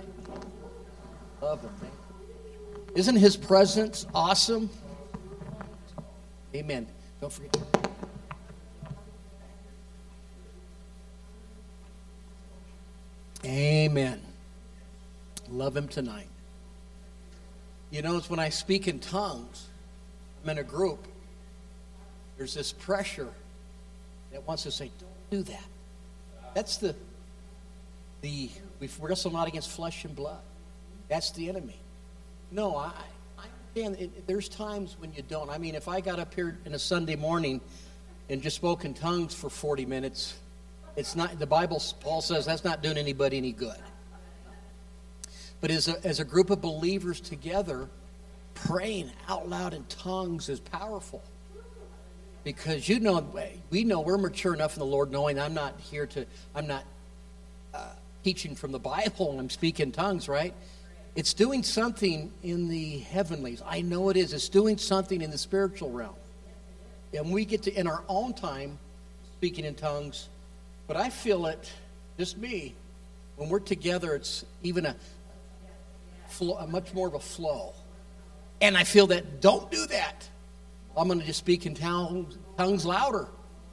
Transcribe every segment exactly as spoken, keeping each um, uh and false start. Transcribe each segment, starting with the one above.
tonight? Love him, man. Isn't his presence awesome? Amen. Don't forget. Amen. Love him tonight. You know, it's when I speak in tongues, I'm in a group, there's this pressure that wants to say, don't do that. That's the, the we wrestle not against flesh and blood. That's the enemy. No, I, I understand. It, there's times when you don't. I mean, if I got up here in a Sunday morning and just spoke in tongues for forty minutes, it's not, the Bible, Paul says, that's not doing anybody any good. But as a, as a group of believers together, praying out loud in tongues is powerful. Because you know, we know we're mature enough in the Lord, knowing I'm not here to, I'm not uh, teaching from the Bible and I'm speaking tongues, right? It's doing something in the heavenlies. I know it is. It's doing something in the spiritual realm. And we get to, in our own time, speaking in tongues. But I feel it, just me, when we're together, it's even a, flow, a much more of a flow. And I feel that, don't do that. I'm going to just speak in tongues, tongues louder.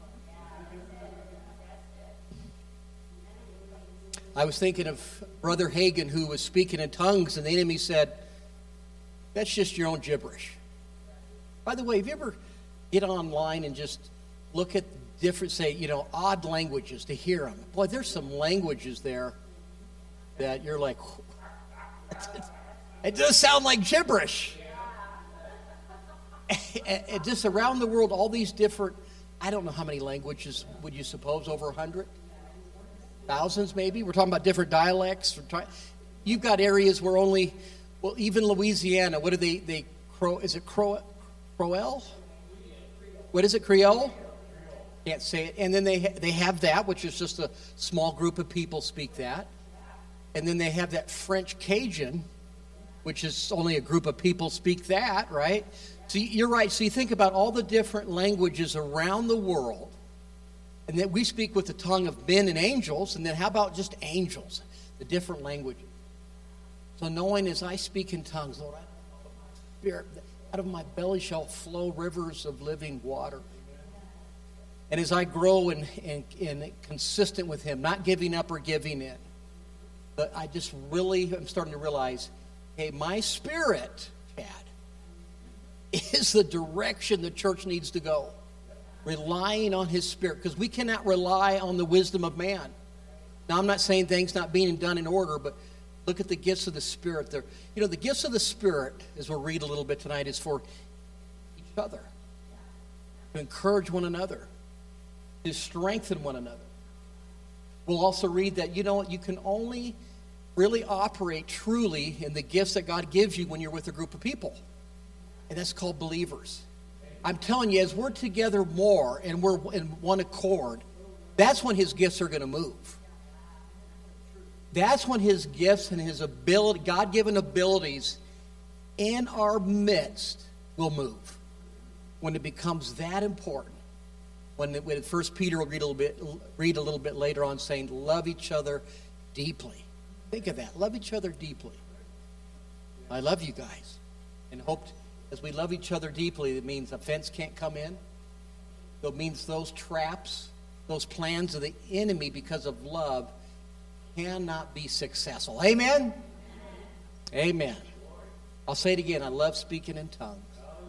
I was thinking of Brother Hagin, who was speaking in tongues, and the enemy said, that's just your own gibberish. By the way, have you ever get online and just look at different, say, you know, odd languages to hear them? Boy, there's some languages there that you're like, it does sound like gibberish. And just around the world, all these different, I don't know how many languages would you suppose, over a hundred? Thousands maybe? We're talking about different dialects. You've got areas where only, well, even Louisiana, what do they, they Cro, is it Cro, Croel? What is it, Creole? Can't say it. And then they they have that, which is just a small group of people speak that. And then they have that French Cajun, which is only a group of people speak that, right? So you're right. So you think about all the different languages around the world, and that we speak with the tongue of men and angels, and then how about just angels, the different languages? So knowing as I speak in tongues, Lord, Spirit, out of my belly shall flow rivers of living water. And as I grow and and, and consistent with Him, not giving up or giving in, but I just really am starting to realize, hey, my spirit, Chad, is the direction the church needs to go. Relying on His Spirit, because we cannot rely on the wisdom of man. Now, I'm not saying things not being done in order, but look at the gifts of the Spirit. There, you know, the gifts of the Spirit, as we'll read a little bit tonight, is for each other, to encourage one another, to strengthen one another. We'll also read that, you know what, you can only really operate truly in the gifts that God gives you when you're with a group of people. And that's called believers. I'm telling you, as we're together more and we're in one accord, that's when His gifts are going to move. That's when His gifts and His ability, God-given abilities in our midst will move. When it becomes that important. When, when First Peter will read a little bit, read a little bit later on, saying, "Love each other deeply." Think of that. Love each other deeply. I love you guys, and hope as we love each other deeply, it means offense can't come in. It means those traps, those plans of the enemy because of love cannot be successful. Amen? Amen. I'll say it again. I love speaking in tongues.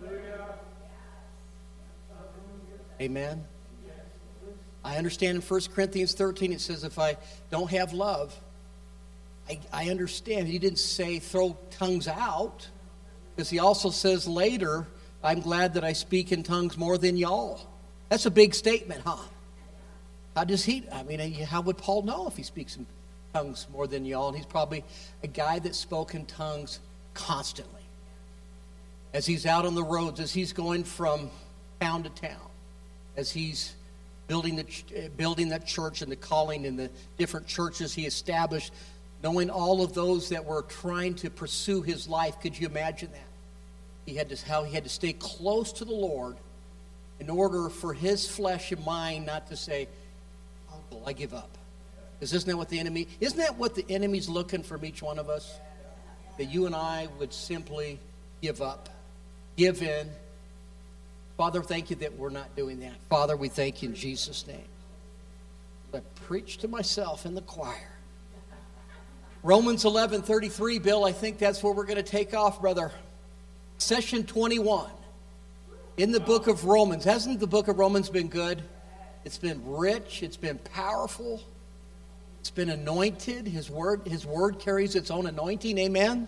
Amen? I understand in First Corinthians thirteen it says if I don't have love, I, I understand. He didn't say throw tongues out. Because he also says later, I'm glad that I speak in tongues more than y'all. That's a big statement, huh? How does he, I mean, how would Paul know if he speaks in tongues more than y'all? And he's probably a guy that spoke in tongues constantly. As he's out on the roads, as he's going from town to town, as he's building the building that church and the calling in the different churches he established, knowing all of those that were trying to pursue his life. Could you imagine that? He had to, how he had to stay close to the Lord in order for his flesh and mind not to say, "Uncle, I give up." Because isn't that what the enemy, isn't that what the enemy's looking from each one of us? That you and I would simply give up, give in. Father, thank you that we're not doing that. Father, we thank you in Jesus' name. I preach to myself in the choir. Romans eleven thirty-three, Bill, I think that's where we're going to take off, brother. Session twenty-one in the book of Romans. Hasn't the book of Romans been good? It's been rich. It's been powerful. It's been anointed. His word, his word carries its own anointing. Amen?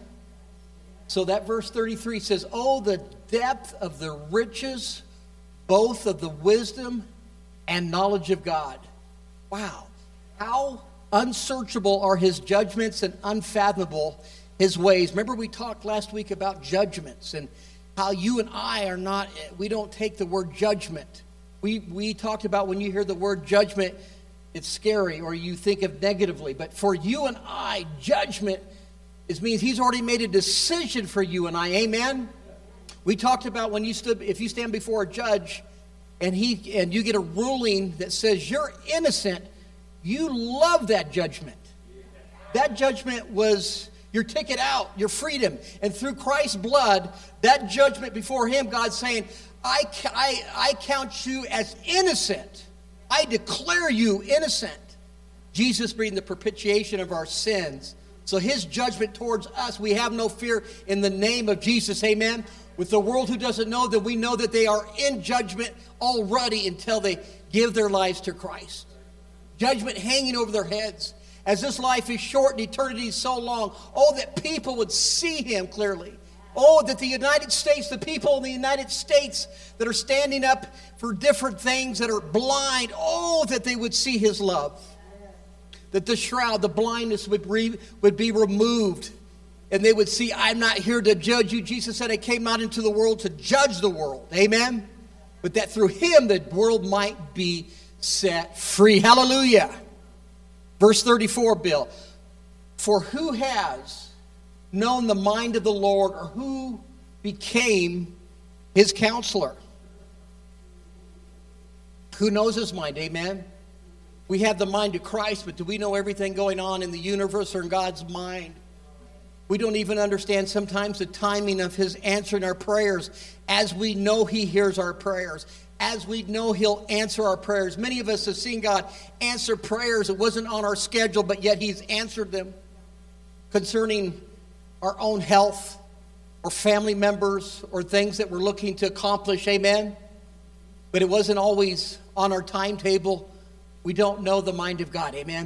So that verse thirty-three says, oh, the depth of the riches, both of the wisdom and knowledge of God. Wow. How unsearchable are his judgments and unfathomable his ways. Remember we talked last week about judgments and how you and I are not, we don't take the word judgment. We we talked about when you hear the word judgment, it's scary or you think of negatively. But for you and I, judgment is means he's already made a decision for you and I. Amen? We talked about when you stood, if you stand before a judge and he and you get a ruling that says you're innocent, you love that judgment. That judgment was your ticket out, your freedom. And through Christ's blood, that judgment before him, God's saying, I, I, I count you as innocent. I declare you innocent. Jesus being the propitiation of our sins. So his judgment towards us, we have no fear in the name of Jesus. Amen. With the world who doesn't know that, we know that they are in judgment already until they give their lives to Christ. Judgment hanging over their heads. As this life is short and eternity is so long, oh, that people would see him clearly. Oh, that the United States, the people in the United States that are standing up for different things, that are blind, oh, that they would see his love. That the shroud, the blindness would, re, would be removed. And they would see, I'm not here to judge you. Jesus said, I came out into the world to judge the world. Amen? But that through him, the world might be set free. Hallelujah. Verse thirty-four, Bill. For who has known the mind of the Lord, or who became his counselor? Who knows his mind? Amen? We have the mind of Christ, but do we know everything going on in the universe or in God's mind? We don't even understand sometimes the timing of his answering our prayers, as we know he hears our prayers, as we know he'll answer our prayers. Many of us have seen God answer prayers. It wasn't on our schedule, but yet he's answered them concerning our own health or family members or things that we're looking to accomplish. Amen? But it wasn't always on our timetable. We don't know the mind of God. Amen?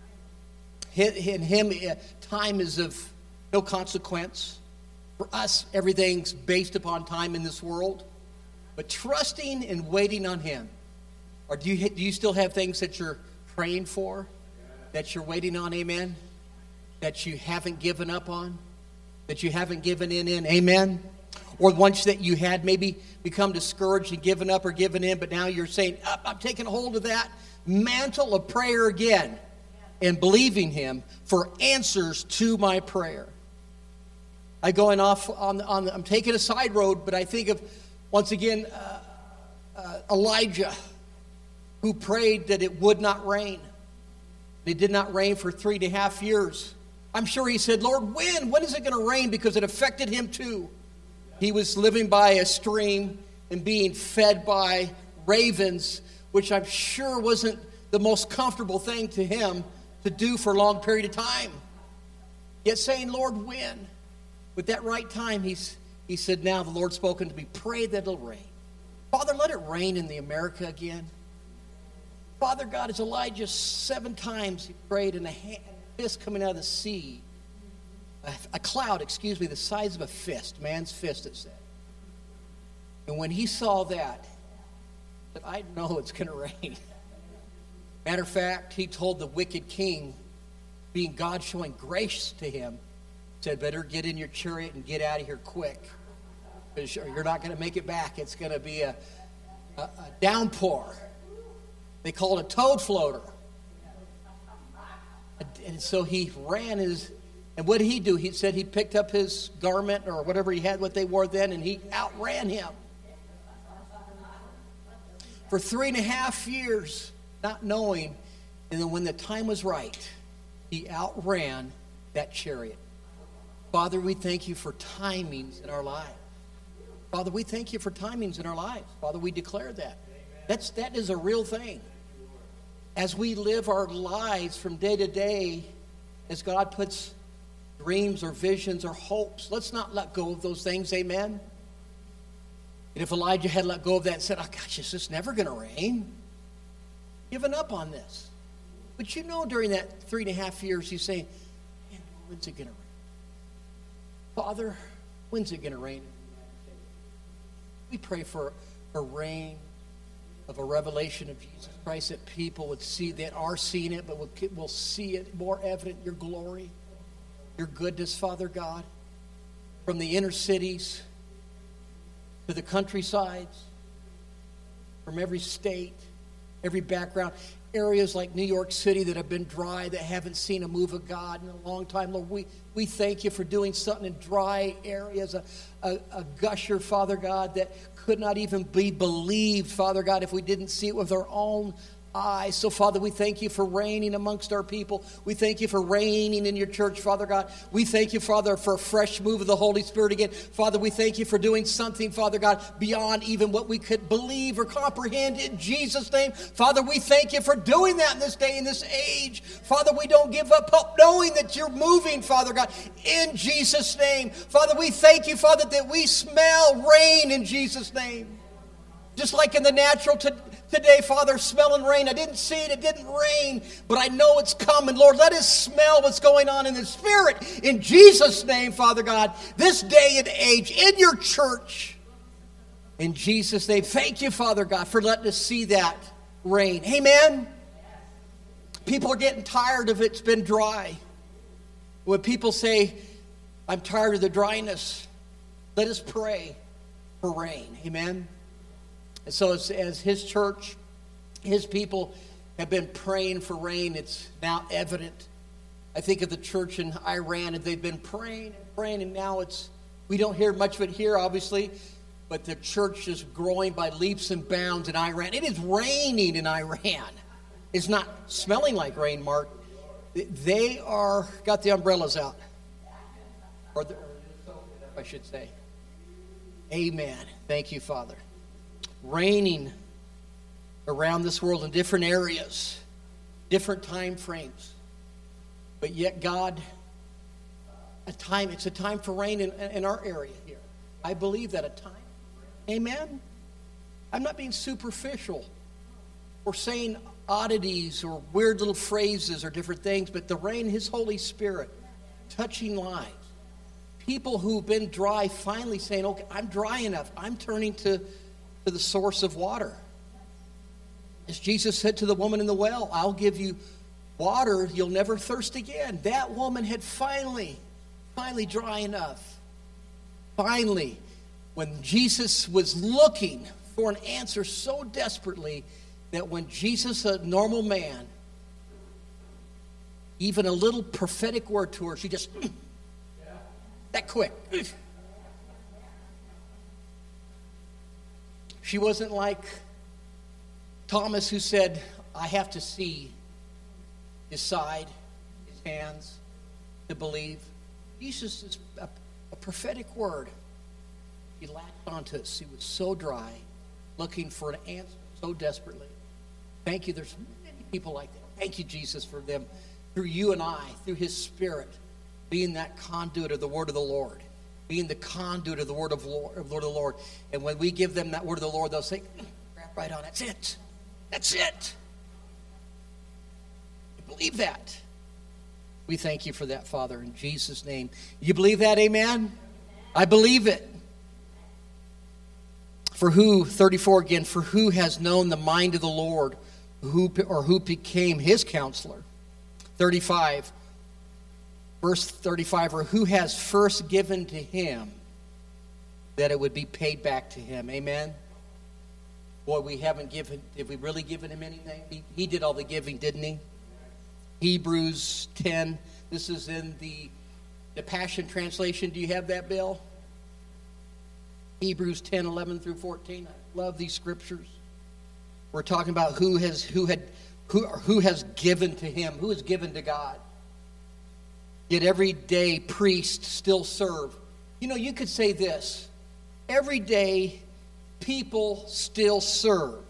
In him, time is of no consequence. For us, everything's based upon time in this world. But trusting and waiting on him. Or do you, do you still have things that you're praying for? That you're waiting on, amen? That you haven't given up on? That you haven't given in in, amen? Or once that you had maybe become discouraged and given up or given in, but now you're saying, oh, I'm taking hold of that mantle of prayer again and believing him for answers to my prayer. I'm going off on, on the, I'm taking a side road, but I think of, once again, uh, uh, Elijah, who prayed that it would not rain. It did not rain for three and a half years. I'm sure he said, Lord, when? When is it going to rain? Because it affected him too. He was living by a stream and being fed by ravens, which I'm sure wasn't the most comfortable thing to him to do for a long period of time. Yet saying, Lord, when? With that right time, he's He said, now the Lord's spoken to me. Pray that it'll rain. Father, let it rain in the America again. Father God, as Elijah seven times he prayed, and a hand, fist coming out of the sea. A, a cloud, excuse me, the size of a fist, man's fist, it said. And when he saw that, that I know it's going to rain. Matter of fact, he told the wicked king, being God showing grace to him, said, better get in your chariot and get out of here quick. Because you're not going to make it back. It's going to be a, a, a downpour. They call it a toad floater. And so he ran his, and what did he do? He said he picked up his garment or whatever he had, what they wore then, and he outran him. For three and a half years, not knowing And then when the time was right, he outran that chariot. Father, we thank you for timings in our lives. Father, we thank you for timings in our lives. Father, we declare that. That's, that is a real thing. As we live our lives from day to day, as God puts dreams or visions or hopes, let's not let go of those things, amen? And if Elijah had let go of that and said, oh gosh, it's just never going to rain, given up on this. But you know during that three and a half years, he's saying, man, when's it going to rain? Father, when's it going to rain? We pray for a rain of a revelation of Jesus Christ, that people would see, that are seeing it, but will, will see it more evident, your glory, your goodness, Father God, from the inner cities to the countrysides, from every state, every background. Areas like New York City that have been dry, that haven't seen a move of God in a long time. Lord, we, we thank you for doing something in dry areas, a, a, a gusher, Father God, that could not even be believed, Father God, if we didn't see it with our own eyes. So, Father, we thank you for reigning amongst our people. We thank you for reigning in your church, Father God. We thank you, Father, for a fresh move of the Holy Spirit again. Father, we thank you for doing something, Father God, beyond even what we could believe or comprehend in Jesus' name. Father, we thank you for doing that in this day, in this age. Father, we don't give up hope knowing that you're moving, Father God, in Jesus' name. Father, we thank you, Father, that we smell rain in Jesus' name. Just like in the natural to, today, Father, smelling rain. I didn't see it, it didn't rain, but I know it's coming. Lord, let us smell what's going on in the Spirit. In Jesus' name, Father God, this day and age, in your church. In Jesus' name, thank you, Father God, for letting us see that rain. Amen? People are getting tired of it. It's been dry. When people say, I'm tired of the dryness, let us pray for rain. Amen? And so as, as his church, his people have been praying for rain, it's now evident. I think of the church in Iran, and they've been praying and praying, and now it's, we don't hear much of it here, obviously, but the church is growing by leaps and bounds in Iran. It is raining in Iran. It's not smelling like rain, Mark. They are, got the umbrellas out. Or the, I should say. Amen. Thank you, Father. Raining around this world in different areas, different time frames. But yet God, a time, it's a time for rain in, in our area here. I believe that a time. Amen? I'm not being superficial or saying oddities or weird little phrases or different things, but the rain, his Holy Spirit, touching lives. People who've been dry finally saying, okay, I'm dry enough. I'm turning to to the source of water. As Jesus said to the woman in the well, I'll give you water, you'll never thirst again. That woman had finally, finally dry enough. Finally, when Jesus was looking for an answer so desperately that when Jesus, a normal man, even a little prophetic word to her, she just, mm, that quick. She wasn't like Thomas, who said, I have to see his side, his hands, to believe. Jesus is a, a prophetic word. He latched onto us. He was so dry, looking for an answer so desperately. Thank you. There's many people like that. Thank you, Jesus, for them, through you and I, through his Spirit, being that conduit of the word of the Lord. Being the conduit of the word of, Lord, of Lord of the Lord. And when we give them that word of the Lord, they'll say, grab right on. That's it. That's it. I believe that. We thank you for that, Father, in Jesus' name. You believe that, amen? I believe it. For who, thirty-four again, for who has known the mind of the Lord, who or who became his counselor? thirty-five. Verse thirty-five, or who has first given to him that it would be paid back to him. Amen? Boy, we haven't given, have we really given him anything? He, he did all the giving, didn't he? Hebrews ten, this is in the, the Passion Translation. Do you have that, Bill? Hebrews ten, eleven through fourteen. I love these scriptures. We're talking about who has who had who, who has given to him, who has given to God. Yet every day priests still serve. You know, you could say this. Every day people still serve,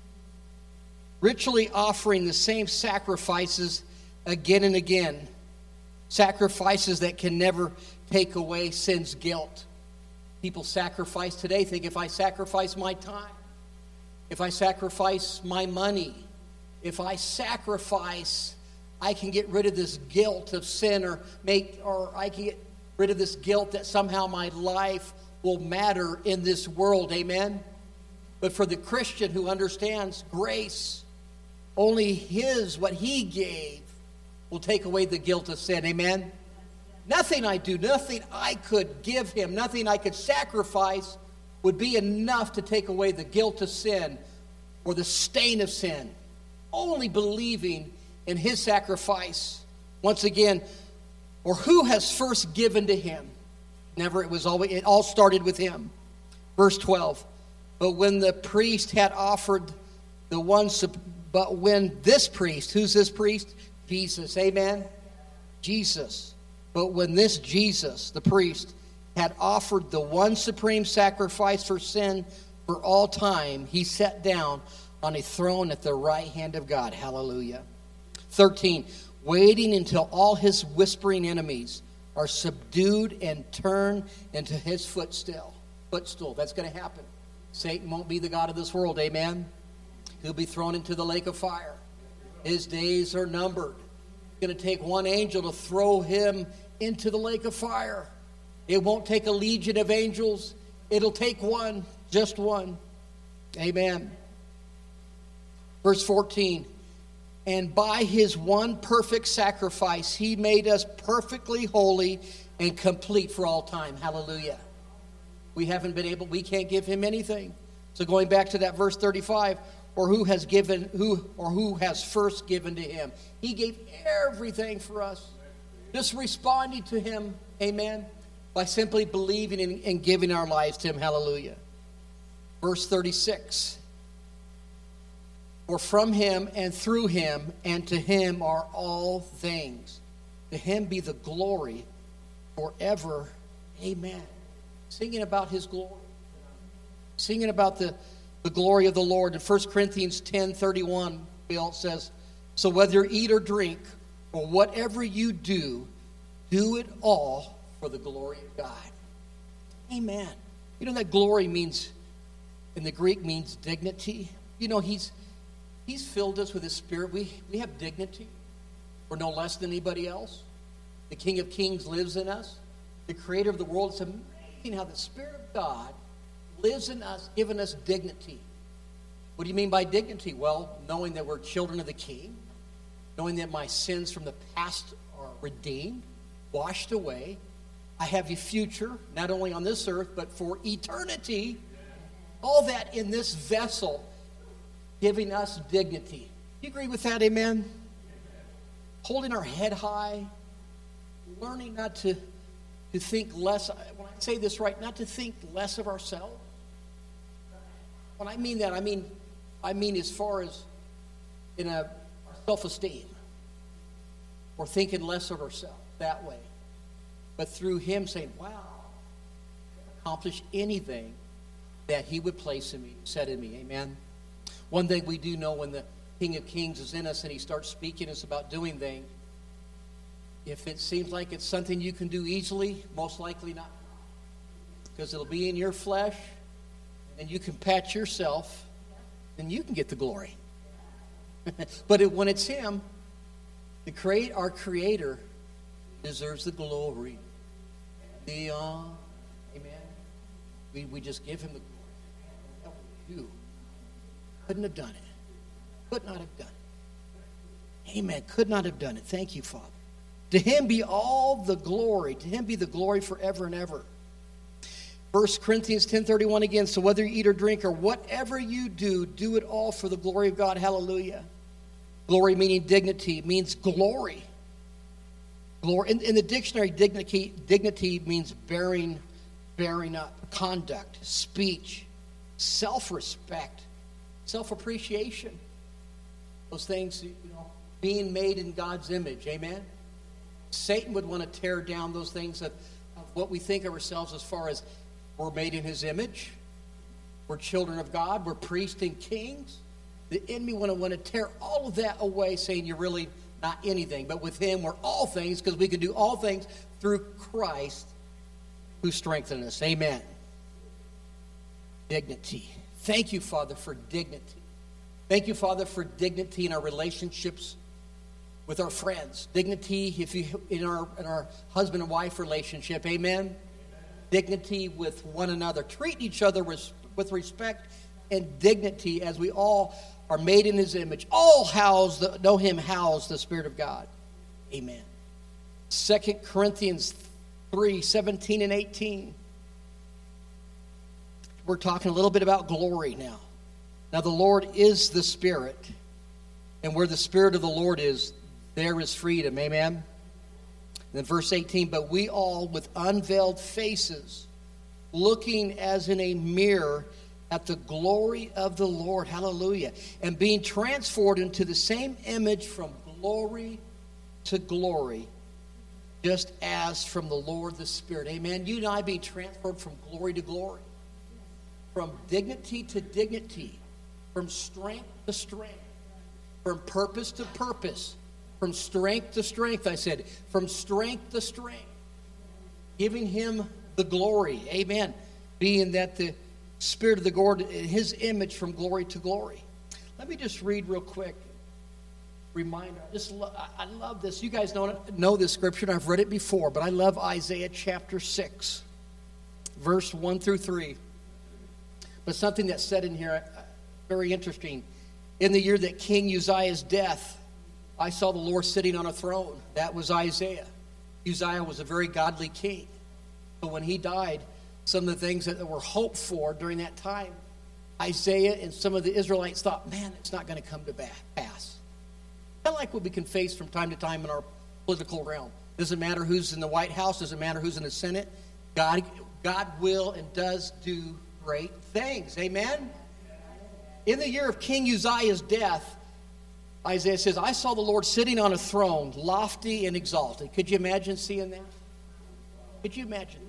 ritually offering the same sacrifices again and again. Sacrifices that can never take away sin's guilt. People sacrifice today, think if I sacrifice my time, if I sacrifice my money, if I sacrifice, I can get rid of this guilt of sin, or make, or I can get rid of this guilt that somehow my life will matter in this world. Amen? But for the Christian who understands grace, only his, what he gave, will take away the guilt of sin. Amen? Nothing I do, nothing I could give him, nothing I could sacrifice would be enough to take away the guilt of sin or the stain of sin. Only believing in his sacrifice, once again, or who has first given to him. Never, it was always, it all started with him. Verse twelve. But when the priest had offered the one, but when this priest, who's this priest? Jesus, amen? Jesus. But when this Jesus, the priest, had offered the one supreme sacrifice for sin for all time, he sat down on a throne at the right hand of God. Hallelujah. thirteen. Waiting until all his whispering enemies are subdued and turned into his footstool. Footstool. That's going to happen. Satan won't be the god of this world. Amen. He'll be thrown into the lake of fire. His days are numbered. It's going to take one angel to throw him into the lake of fire. It won't take a legion of angels. It'll take one, just one. Amen. Verse fourteen. And by his one perfect sacrifice, he made us perfectly holy and complete for all time. Hallelujah. We haven't been able, we can't give him anything. So going back to that verse thirty-five, or who has given, who or who has first given to him. He gave everything for us. Just responding to him, amen, by simply believing in and giving our lives to him. Hallelujah. Verse thirty-six. For from him and through him and to him are all things. To him be the glory forever. Amen. Singing about his glory. Singing about the, the glory of the Lord. In First Corinthians ten thirty-one, Bill says, so whether you eat or drink or whatever you do, do it all for the glory of God. Amen. You know that glory means, in the Greek, means dignity. You know, he's He's filled us with his spirit. We, we have dignity. We're no less than anybody else. The King of Kings lives in us. The creator of the world. It's amazing how the Spirit of God lives in us, giving us dignity. What do you mean by dignity? Well, knowing that we're children of the King. Knowing that my sins from the past are redeemed, washed away. I have a future, not only on this earth, but for eternity. All that in this vessel, giving us dignity. Do you agree with that? Amen? Holding our head high, learning not to, to think less. When I say this right, not to think less of ourselves. When I mean that, I mean, I mean as far as in a self-esteem. Or thinking less of ourselves that way. But through him saying, wow, accomplish anything that he would place in me, said in me. Amen? One thing we do know when the King of Kings is in us and he starts speaking to us about doing things, if it seems like it's something you can do easily, most likely not. Because it'll be in your flesh, and you can pat yourself, and you can get the glory. But it, when it's him, the create our Creator deserves the glory. The uh, amen. We we just give him the glory. That was you. Couldn't have done it. Could not have done it. Amen. Could not have done it. Thank you, Father. To him be all the glory. To him be the glory forever and ever. First Corinthians ten thirty-one again. So whether you eat or drink or whatever you do, do it all for the glory of God. Hallelujah. Glory meaning dignity. It means glory. Glory. In, in the dictionary, dignity, dignity means bearing, bearing up. Conduct, speech, self-respect. Self-appreciation. Those things, you know, being made in God's image. Amen? Satan would want to tear down those things of, of what we think of ourselves as far as we're made in his image. We're children of God. We're priests and kings. The enemy want to want to tear all of that away, saying you're really not anything. But with him, we're all things, because we can do all things through Christ who strengthens us. Amen. Dignity. Thank you, Father, for dignity. Thank you, Father, for dignity in our relationships with our friends. Dignity if you in our in our husband and wife relationship. Amen. Amen. Dignity with one another. Treat each other with, with respect and dignity, as we all are made in his image. All house the, know him house the Spirit of God. Amen. Second Corinthians three, seventeen and eighteen. We're talking a little bit about glory now. Now the Lord is the Spirit, and where the Spirit of the Lord is, there is freedom. Amen. And then verse eighteen, but we all with unveiled faces, looking as in a mirror at the glory of the Lord, hallelujah, and being transformed into the same image from glory to glory, just as from the Lord the Spirit. Amen. You and I being transferred from glory to glory, from dignity to dignity, from strength to strength, from purpose to purpose, from strength to strength, I said, from strength to strength, giving him the glory. Amen. Being that the Spirit of the Lord, his image from glory to glory. Let me just read real quick. Reminder. I just lo- I love this. You guys know, know this scripture, and I've read it before, but I love Isaiah chapter six, verse one through three. But something that's said in here, uh, very interesting. In the year that King Uzziah's death, I saw the Lord sitting on a throne. That was Isaiah. Uzziah was a very godly king. But when he died, some of the things that were hoped for during that time, Isaiah and some of the Israelites thought, man, it's not going to come to pass. Kind of like what we can face from time to time in our political realm. Doesn't matter who's in the White House. Doesn't matter who's in the Senate. God, God will and does do great things. Amen? In the year of King Uzziah's death, Isaiah says, I saw the Lord sitting on a throne, lofty and exalted. Could you imagine seeing that? Could you imagine?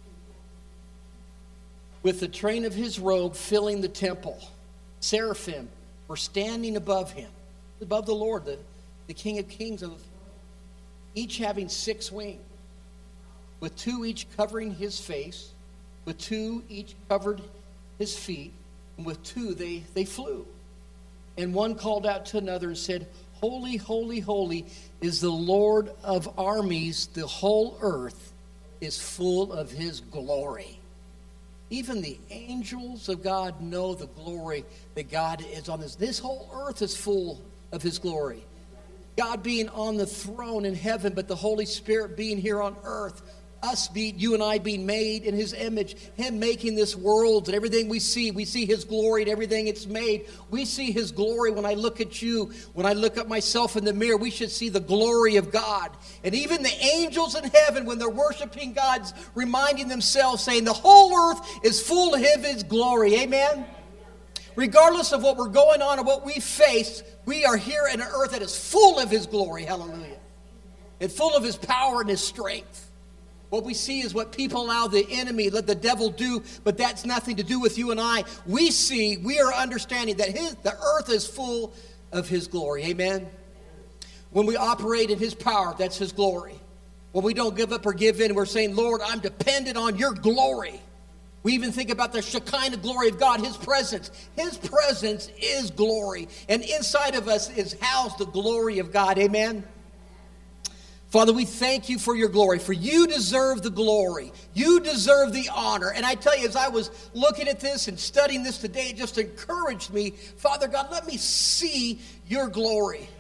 With the train of his robe filling the temple. Seraphim were standing above him, above the Lord, the, the King of Kings, of the throne, each having six wings, with two each covering his face, with two each covered his feet, and with two they, they flew. And one called out to another and said, Holy, holy, holy is the Lord of armies. The whole earth is full of his glory. Even the angels of God know the glory that God is on this. This whole earth is full of his glory. God being on the throne in heaven, but the Holy Spirit being here on earth. Us, be, you and I being made in his image. Him making this world and everything we see. We see his glory in everything it's made. We see his glory when I look at you. When I look at myself in the mirror, we should see the glory of God. And even the angels in heaven, when they're worshiping God's reminding themselves, saying the whole earth is full of his glory. Amen? Regardless of what we're going on or what we face, we are here in an earth that is full of his glory. Hallelujah. And full of his power and his strength. What we see is what people allow the enemy, let the devil do, but that's nothing to do with you and I. We see, we are understanding that his, the earth is full of his glory. Amen? When we operate in his power, that's his glory. When we don't give up or give in, we're saying, Lord, I'm dependent on your glory. We even think about the Shekinah glory of God, his presence. His presence is glory. And inside of us is housed the glory of God. Amen? Father, we thank you for your glory, for you deserve the glory. You deserve the honor. And I tell you, as I was looking at this and studying this today, it just encouraged me. Father God, let me see your glory.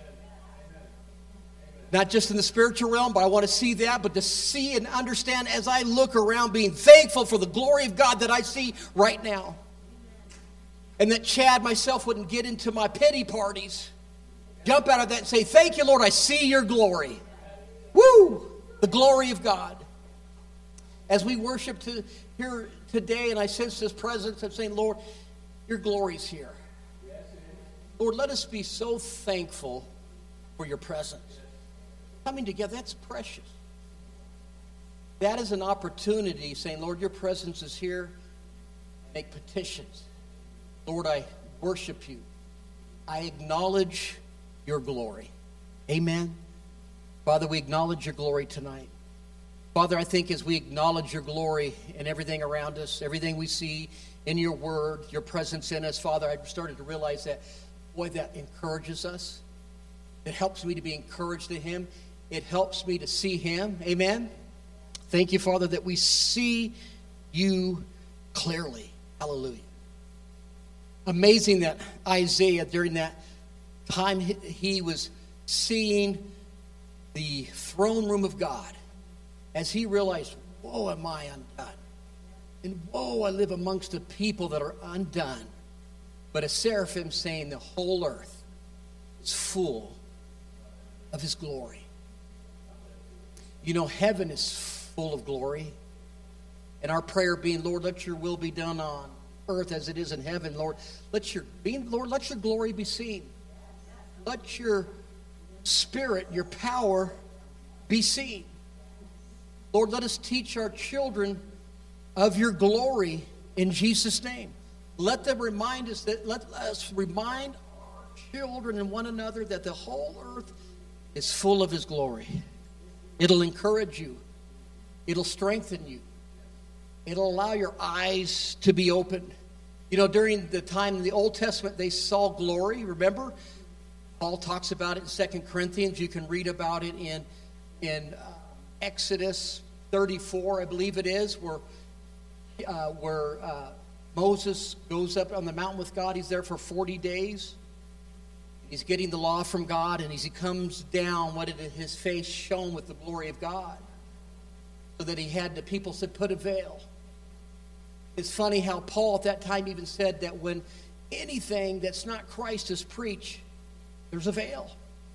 Not just in the spiritual realm, but I want to see that, but to see and understand as I look around, being thankful for the glory of God that I see right now. And that Chad, myself, wouldn't get into my pity parties, jump out of that and say, thank you, Lord, I see your glory. Woo! The glory of God. As we worship to, here today, and I sense this presence, I'm saying, Lord, your glory's here. Lord, let us be so thankful for your presence. Coming together, that's precious. That is an opportunity saying, Lord, your presence is here. Make petitions. Lord, I worship you. I acknowledge your glory. Amen. Father, we acknowledge your glory tonight. Father, I think as we acknowledge your glory in everything around us, everything we see in your word, your presence in us, Father, I've started to realize that, boy, that encourages us. It helps me to be encouraged in him. It helps me to see him. Amen. Thank you, Father, that we see you clearly. Hallelujah. Amazing that Isaiah, during that time, he was seeing the throne room of God as he realized, woe, am I undone. And woe, I live amongst a people that are undone. But a seraphim saying the whole earth is full of his glory. You know, heaven is full of glory. And our prayer being, Lord, let your will be done on earth as it is in heaven, Lord. Let your being, Lord, let your glory be seen. Let your spirit, your power be seen. Lord, let us teach our children of your glory in Jesus' name. Let them remind us that, let us remind our children and one another that the whole earth is full of his glory. It'll encourage you. It'll strengthen you. It'll allow your eyes to be opened. You know, during the time in the Old Testament, they saw glory. Remember? Paul talks about it in Second Corinthians. You can read about it in, in uh, Exodus thirty-four, I believe it is, where, uh, where uh, Moses goes up on the mountain with God. He's there for forty days. He's getting the law from God, and as he comes down, what did his face shone with the glory of God? So that he had, the people said, put a veil. It's funny how Paul at that time even said that when anything that's not Christ is preached, there's a veil.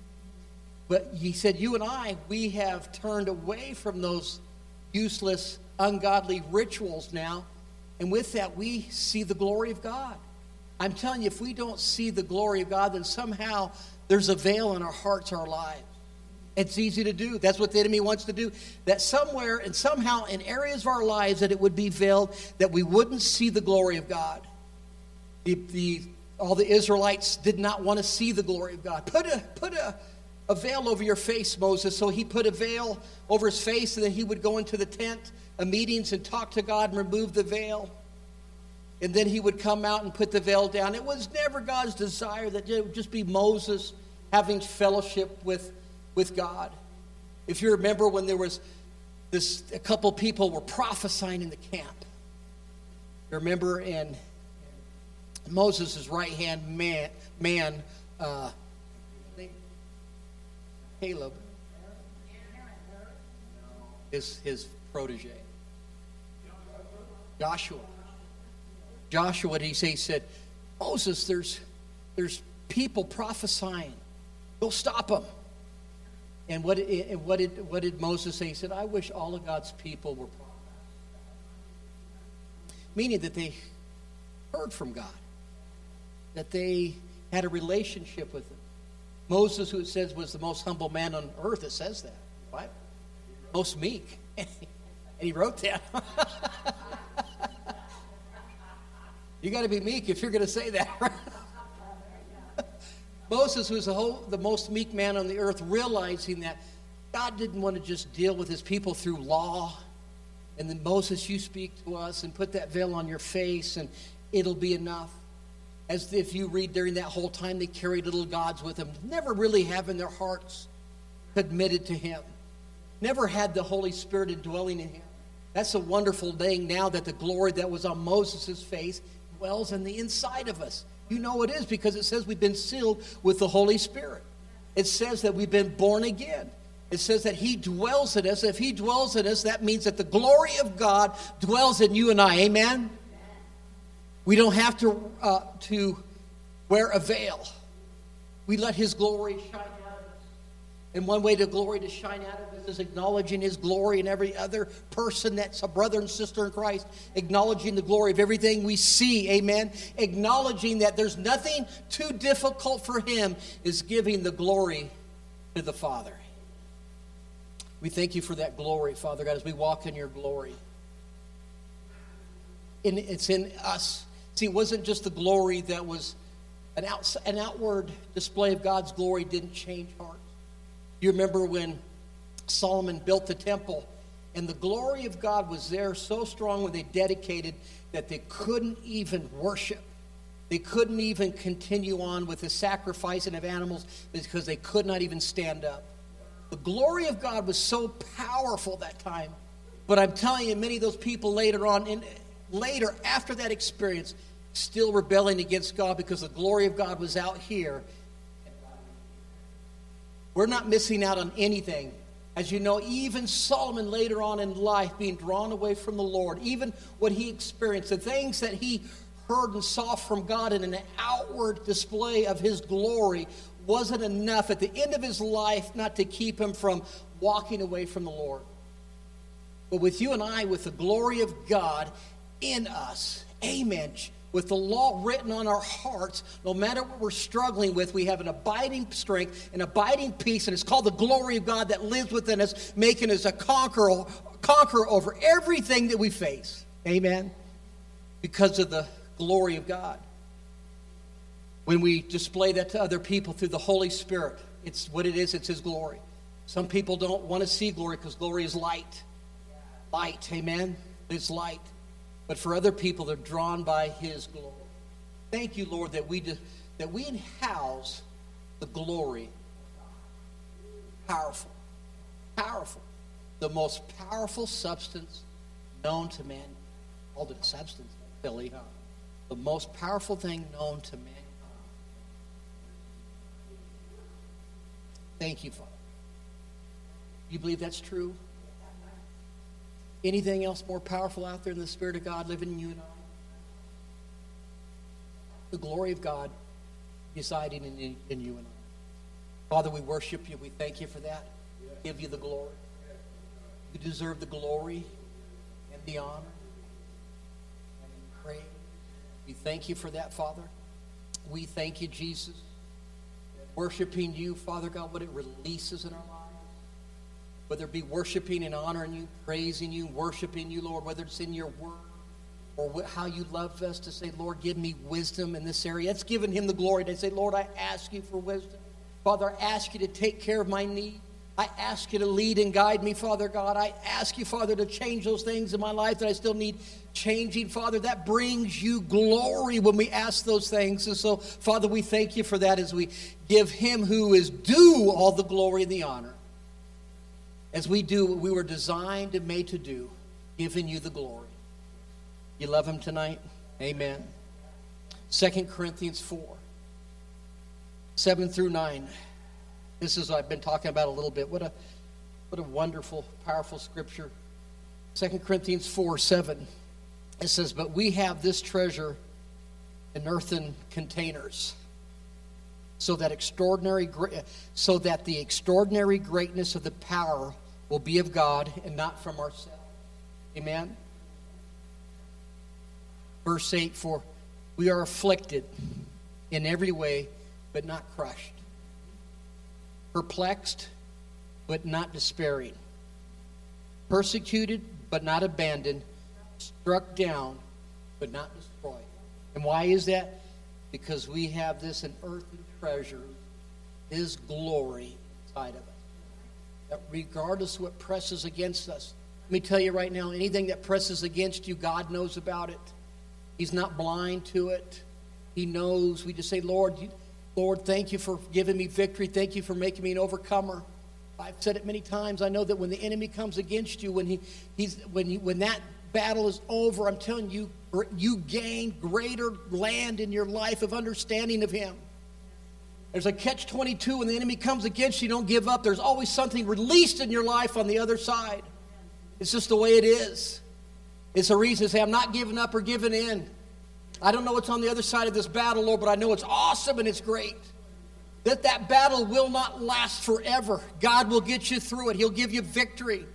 But he said, you and I, we have turned away from those useless, ungodly rituals now. And with that, we see the glory of God. I'm telling you, if we don't see the glory of God, then somehow there's a veil in our hearts, our lives. It's easy to do. That's what the enemy wants to do. That somewhere and somehow in areas of our lives that it would be veiled, that we wouldn't see the glory of God. The, the, all the Israelites did not want to see the glory of God. Put a, put a, a veil over your face, Moses. So he put a veil over his face, and then he would go into the tent of meetings and talk to God and remove the veil. And then he would come out and put the veil down. It was never God's desire that it would just be Moses having fellowship with with God. If you remember when there was this, a couple people were prophesying in the camp. You remember, and Moses' right-hand man, man uh, Caleb, his, his protege. Joshua. Joshua, what did he say? He said, Moses, there's, there's people prophesying. Go stop them. And what, and what did what did Moses say? He said, I wish all of God's people were prophets. Meaning that they heard from God. That they had a relationship with him. Moses, who it says was the most humble man on earth, it says that. Right? Most meek. And he wrote that. You got to be meek if you're going to say that. Moses was the, whole, the most meek man on the earth, realizing that God didn't want to just deal with his people through law. And then, Moses, you speak to us and put that veil on your face and it'll be enough. As if you read during that whole time, they carried little gods with them, never really having their hearts committed to him. Never had the Holy Spirit indwelling in him. That's a wonderful thing now that the glory that was on Moses' face dwells on the inside of us. You know it is because it says we've been sealed with the Holy Spirit. It says that we've been born again. It says that he dwells in us. If he dwells in us, that means that the glory of God dwells in you and I. Amen? We don't have to, uh, to wear a veil. We let his glory shine out of us. And one way the glory to shine out of us is acknowledging his glory in every other person that's a brother and sister in Christ. Acknowledging the glory of everything we see. Amen. Acknowledging that there's nothing too difficult for him is giving the glory to the Father. We thank you for that glory, Father God, as we walk in your glory. And it's in us. See, it wasn't just the glory that was an, out, an outward display of God's glory didn't change hearts. You remember when Solomon built the temple and the glory of God was there so strong when they dedicated that they couldn't even worship. They couldn't even continue on with the sacrificing of animals because they could not even stand up. The glory of God was so powerful that time. But I'm telling you, many of those people later on, in, later after that experience, still rebelling against God because the glory of God was out here. We're not missing out on anything. As you know, even Solomon later on in life being drawn away from the Lord, even what he experienced, the things that he heard and saw from God in an outward display of his glory wasn't enough at the end of his life not to keep him from walking away from the Lord. But with you and I, with the glory of God in us, amen, with the law written on our hearts, no matter what we're struggling with, we have an abiding strength, an abiding peace, and it's called the glory of God that lives within us, making us a conqueror, conqueror over everything that we face. Amen? Because of the glory of God. When we display that to other people through the Holy Spirit, it's what it is, it's his glory. Some people don't want to see glory because glory is light. Light, amen? It's light. But for other people, they're drawn by his glory. Thank you, Lord, that we do, that we house the glory. Powerful. Powerful. The most powerful substance known to man. Called it a substance, Billy. The most powerful thing known to man. Thank you, Father. You believe that's true? Anything else more powerful out there than the Spirit of God living in you and I? The glory of God residing in, in you and I. Father, we worship you. We thank you for that. We give you the glory. You deserve the glory and the honor and the praise. We thank you for that, Father. We thank you, Jesus. Worshiping you, Father God, what it releases in our lives. Whether it be worshiping and honoring you, praising you, worshiping you, Lord, whether it's in your word or what, how you love us to say, Lord, give me wisdom in this area. It's giving him the glory to say, Lord, I ask you for wisdom. Father, I ask you to take care of my need. I ask you to lead and guide me, Father God. I ask you, Father, to change those things in my life that I still need changing. Father, that brings you glory when we ask those things. And so, Father, we thank you for that as we give him who is due all the glory and the honor. As we do what we were designed and made to do, giving you the glory. You love him tonight? Amen. Second Corinthians four, seven through nine. This is what I've been talking about a little bit. What a, what a wonderful, powerful scripture. Second Corinthians four, seven. It says, but we have this treasure in earthen containers, so that extraordinary, so that the extraordinary greatness of the power will be of God and not from ourselves. Amen. Verse eight, for we are afflicted in every way, but not crushed. Perplexed, but not despairing. Persecuted, but not abandoned. Struck down, but not destroyed. And why is that? Because we have this an earthen treasure, his glory inside of us. That regardless of what presses against us, let me tell you right now, anything that presses against you, God knows about it. He's not blind to it. He knows. We just say, Lord, you, Lord, thank you for giving me victory. Thank you for making me an overcomer. I've said it many times. I know that when the enemy comes against you, when he, he's, when you, when that battle is over, I'm telling you, you gain greater land in your life of understanding of him. There's a catch twenty-two when the enemy comes against you, don't give up. There's always something released in your life on the other side. It's just the way it is. It's a reason to say, I'm not giving up or giving in. I don't know what's on the other side of this battle, Lord, but I know it's awesome and it's great. that that battle will not last forever. God will get you through it. He'll give you victory.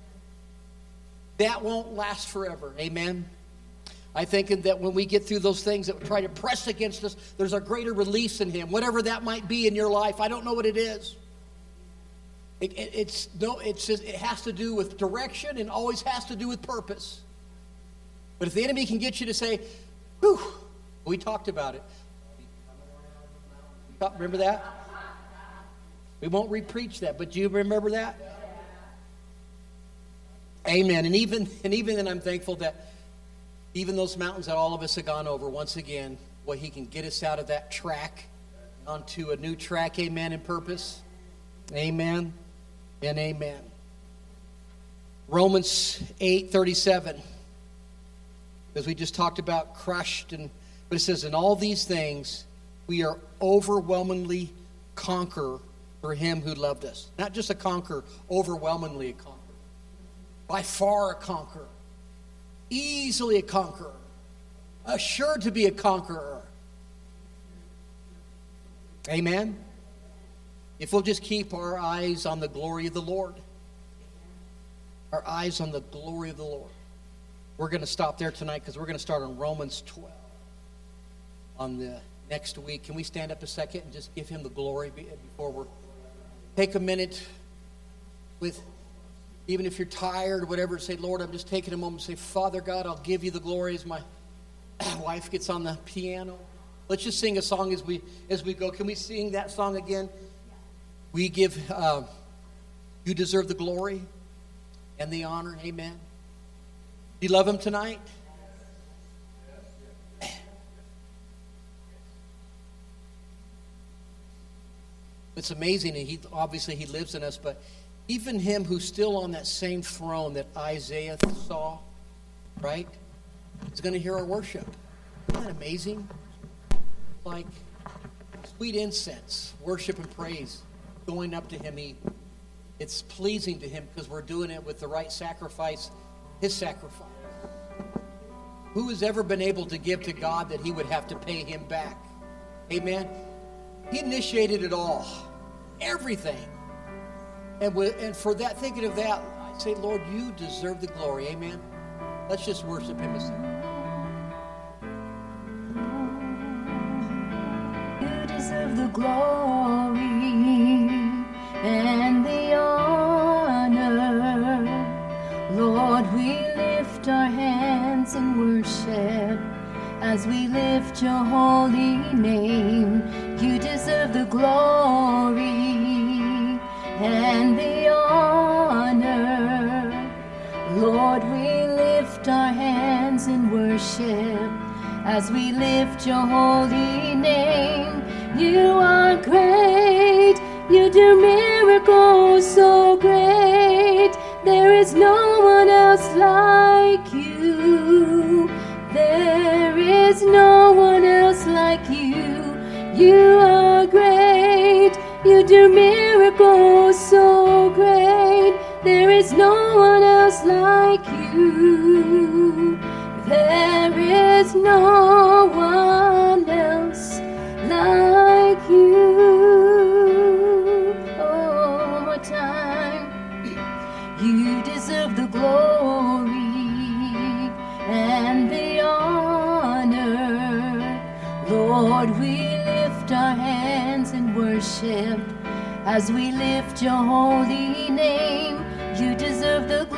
That won't last forever. Amen. I think that when we get through those things that try to press against us, there's a greater release in Him. Whatever that might be in your life, I don't know what it is. It, it, it's no, it's just, it has to do with direction and always has to do with purpose. But if the enemy can get you to say, whew, we talked about it. Remember that? We won't re-preach that, but do you remember that? Amen. And even and even then, I'm thankful that even those mountains that all of us have gone over, once again, well, He can get us out of that track onto a new track. Amen. In purpose. Amen. And amen. Romans eight thirty-seven. Because we just talked about crushed, and but it says, in all these things we are overwhelmingly conqueror for Him who loved us. Not just a conqueror, overwhelmingly a conqueror. By far a conqueror. Easily a conqueror. Assured to be a conqueror. Amen. If we'll just keep our eyes on the glory of the Lord. Our eyes on the glory of the Lord. We're going to stop there tonight because we're going to start on Romans twelve on the next week. Can we stand up a second and just give Him the glory before we're... Take a minute with, even if you're tired or whatever, say, Lord, I'm just taking a moment to say, Father God, I'll give you the glory as my wife gets on the piano. Let's just sing a song as we as we go. Can we sing that song again? We give, uh, you deserve the glory and the honor. Amen. Do you love Him tonight? It's amazing, and he obviously He lives in us, but even Him who's still on that same throne that Isaiah saw, right, is going to hear our worship. Isn't that amazing? Like sweet incense, worship and praise going up to Him. He, it's pleasing to Him because we're doing it with the right sacrifice, His sacrifice. Who has ever been able to give to God that He would have to pay Him back? Amen? He initiated it all. Everything. And, with, and for that, thinking of that, I say, Lord, you deserve the glory. Amen? Let's just worship Him a second. You deserve the glory and the honor. Lord, we lift our hands in worship as we lift your holy name. You deserve the glory and the honor. Lord, we lift our hands in worship as we lift your holy name. You are great, you do miracles so great. There is no one else like you. There is no one else like you. You are great, you do miracles so great. There is no one else like you. There is no one else like you. Oh, one more time. You deserve the glory and the honor. Lord, we lift our hands in worship as we lift your holy name. You deserve the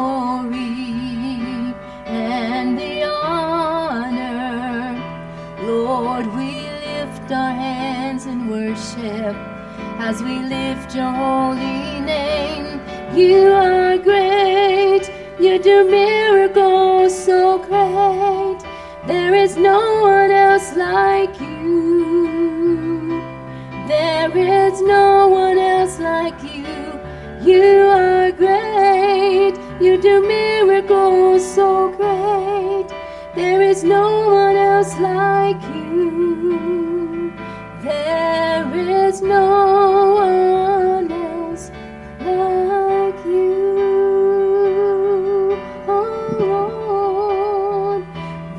glory and the honor. Lord, we lift our hands in worship as we lift your holy name. You are great, you do miracles so great. There is no one else like you. There is no one else like you. You are great, you do miracles so great. There is no one else like you. There is no one else like you. Oh Lord,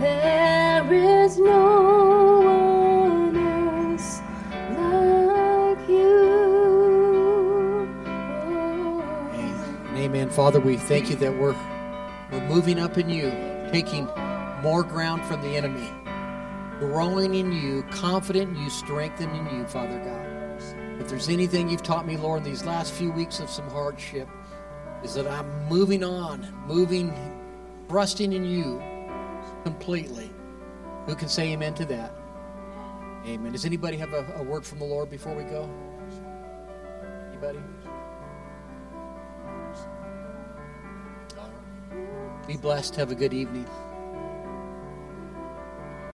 there is no one else like Father, we thank you that we're, we're moving up in you, taking more ground from the enemy, growing in you, confident in you, strengthened in you, Father God. If there's anything you've taught me, Lord, in these last few weeks of some hardship, is that I'm moving on, moving, trusting in you completely. Who can say amen to that? Amen. Does anybody have a, a word from the Lord before we go? Anybody? All right. Be blessed. Have a good evening.